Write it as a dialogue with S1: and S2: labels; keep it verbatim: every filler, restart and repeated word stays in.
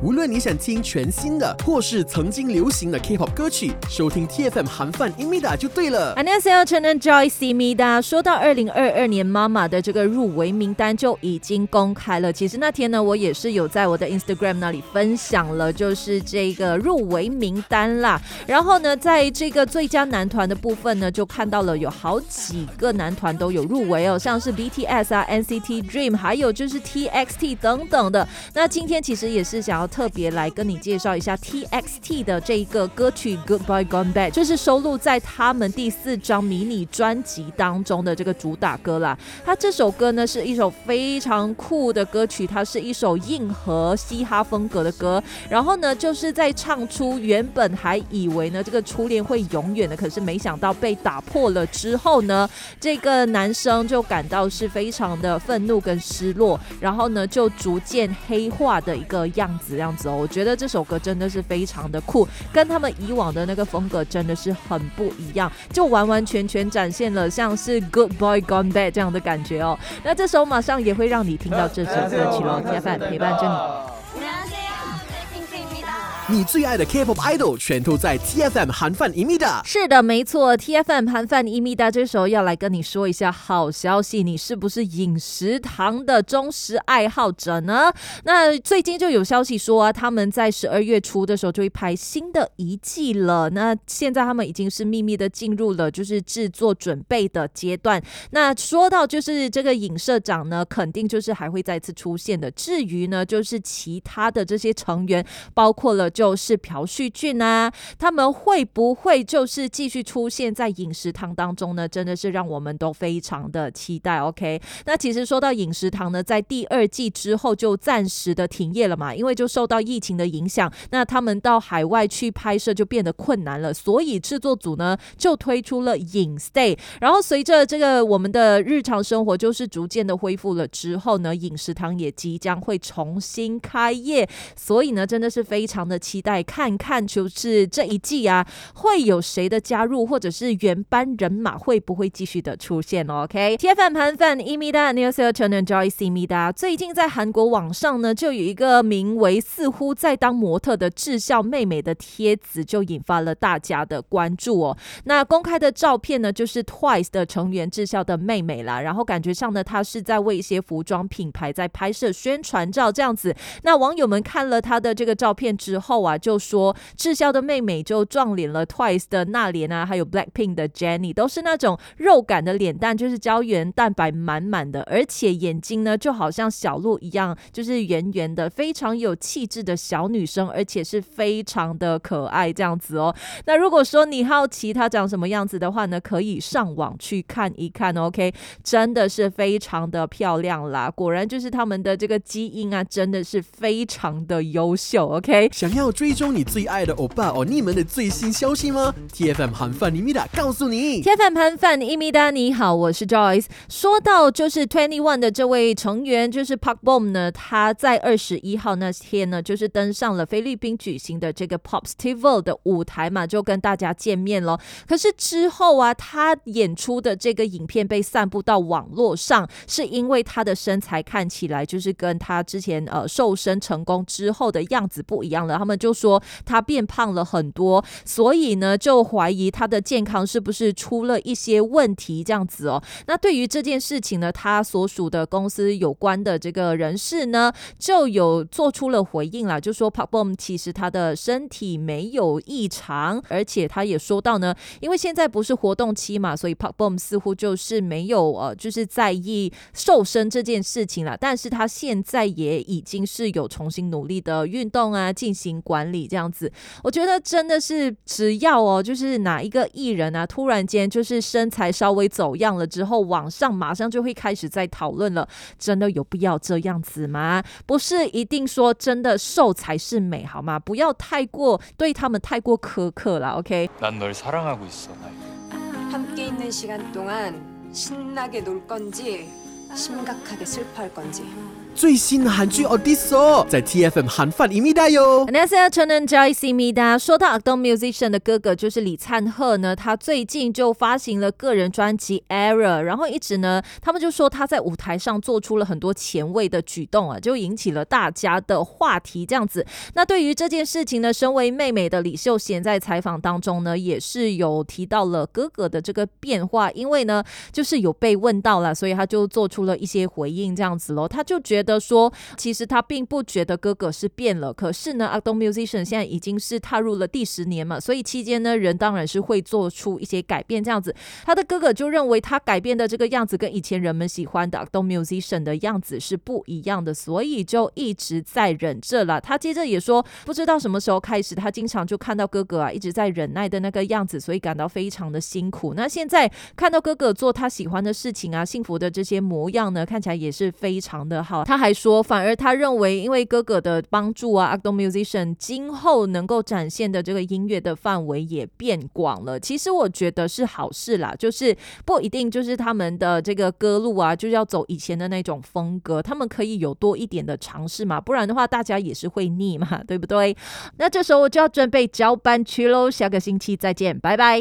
S1: 无论你想听全新的或是曾经流行的 K-pop 歌曲，收听 T F M 韩饭 Imida 就对了。
S2: 안녕하세요，저는 Joyce Imida。说到二零二二年妈妈的这个入围名单就已经公开了。其实那天呢，我也是有在我的 Instagram 那里分享了，就是这个入围名单啦。然后呢，在这个最佳男团的部分呢，就看到了有好几个男团都有入围哦，像是 B T S 啊、N C T Dream， 还有就是 T X T 等等的。那今天其实也是想要特别来跟你介绍一下 T X T 的这一个歌曲 Goodbye Gone Bad， 就是收录在他们第四张迷你专辑当中的这个主打歌啦。它这首歌呢是一首非常酷的歌曲，它是一首硬核嘻哈风格的歌。然后呢，就是在唱出原本还以为呢这个初恋会永远的，可是没想到被打破了之后呢，这个男生就感到是非常的愤怒跟失落，然后呢就逐渐黑化的一个样子样子哦。我觉得这首歌真的是非常的酷，跟他们以往的那个风格真的是很不一样，就完完全全展现了像是 Goodbye Gone Bad 这样的感觉哦。那这首马上也会让你听到这首歌曲咯。 T F M 陪伴着你。
S1: 你最爱的 K-pop idol 全都在 T F M 韩饭 Imida。
S2: 是的，没错， T F M 韩饭 Imida 这时候要来跟你说一下好消息，你是不是饮食堂的忠实爱好者呢？那最近就有消息说啊，他们在十二月初的时候就会拍新的一季了，那现在他们已经是秘密的进入了就是制作准备的阶段。那说到就是这个尹社长呢，肯定就是还会再次出现的，至于呢就是其他的这些成员，包括了就是朴叙俊啊，他们会不会就是继续出现在饮食堂当中呢？真的是让我们都非常的期待。 OK， 那其实说到饮食堂呢，在第二季之后就暂时的停业了嘛，因为就受到疫情的影响，那他们到海外去拍摄就变得困难了，所以制作组呢就推出了饮 stay。 然后随着这个我们的日常生活就是逐渐的恢复了之后呢，饮食堂也即将会重新开业，所以呢真的是非常的期待看看就是这一季啊会有谁的加入，或者是原班人马会不会继续的出现。 OK， T F M 韩饭 Imida， 안녕하세요， 저는 Joyce Imida。 最近在韩国网上呢就有一个名为似乎在当模特的智孝妹妹的帖子，就引发了大家的关注哦。那公开的照片呢就是 Twice 的成员智孝的妹妹啦，然后感觉上呢她是在为一些服装品牌在拍摄宣传照这样子。那网友们看了她的这个照片之后啊，就说智孝的妹妹就撞脸了 Twice 的娜莲啊，还有 Blackpink 的 Jennie， 都是那种肉感的脸蛋，就是胶原蛋白满满的，而且眼睛呢就好像小鹿一样，就是圆圆的，非常有气质的小女生，而且是非常的可爱这样子哦。那如果说你好奇她长什么样子的话呢，可以上网去看一看。 OK， 真的是非常的漂亮啦，果然就是他们的这个基因啊真的是非常的优秀。 OK，
S1: 想要追踪你最爱的欧巴哦你们的最新消息吗？ T F M 韩饭 Imida 告诉你。
S2: T F M 韩饭 Imida， 你好，我是 Joyce。 说到就是 二十一 的这位成员就是 Park Bom 呢，他在二十一号那天呢就是登上了菲律宾举行的这个 Pop Festival 的舞台嘛，就跟大家见面咯。可是之后啊，他演出的这个影片被散布到网络上，是因为他的身材看起来就是跟他之前呃瘦身成功之后的样子不一样了，他们就说他变胖了很多，所以呢就怀疑他的健康是不是出了一些问题这样子哦。那对于这件事情呢，他所属的公司有关的这个人士呢就有做出了回应啦，就说 Park Bom 其实他的身体没有异常，而且他也说到呢，因为现在不是活动期嘛，所以 Park Bom 似乎就是没有呃就是在意瘦身这件事情啦，但是他现在也已经是有重新努力的运动啊，进行管理这样子。我觉得真的是只要哦就是哪一个艺人啊突然间就是身材稍微走样了之后，网上马上就会开始在讨论了，真的有必要这样子吗？不是一定说真的瘦才是美好吗？不要太过对他们太过苛刻啦。 OK，
S3: 난 널 사랑하고 있어.
S4: 함께 있는 시간 동안 신나게 놀 건지 심각하게 슬퍼할 건지
S1: 最新的韩剧 Audition 在 T F M 韩饭一米大哟。
S2: 안녕하세요，저는 Joyce 입니다。说到 악동 musician 的哥哥就是李灿赫呢，他最近就发行了个人专辑 Error， 然后一直呢，他们就说他在舞台上做出了很多前卫的举动啊，就引起了大家的话题这样子。那对于这件事情呢，身为妹妹的李秀贤在采访当中呢，也是有提到了哥哥的这个变化，因为呢，就是有被问到了，所以他就做出了一些回应这样子咯。他就觉得说，其实他并不觉得哥哥是变了，可是呢 악동 musician 现在已经是踏入了第十年嘛，所以期间呢，人当然是会做出一些改变这样子。他的哥哥就认为他改变的这个样子跟以前人们喜欢的 악동 musician 的样子是不一样的，所以就一直在忍着了。他接着也说，不知道什么时候开始，他经常就看到哥哥啊一直在忍耐的那个样子，所以感到非常的辛苦。那现在看到哥哥做他喜欢的事情啊，幸福的这些模样呢，看起来也是非常的好。他还说，反而他认为因为哥哥的帮助啊 악동 musician 今后能够展现的这个音乐的范围也变广了。其实我觉得是好事啦，就是不一定就是他们的这个歌路啊就要走以前的那种风格，他们可以有多一点的尝试嘛，不然的话大家也是会腻嘛，对不对？那这时候我就要准备交班去咯，下个星期再见，拜拜。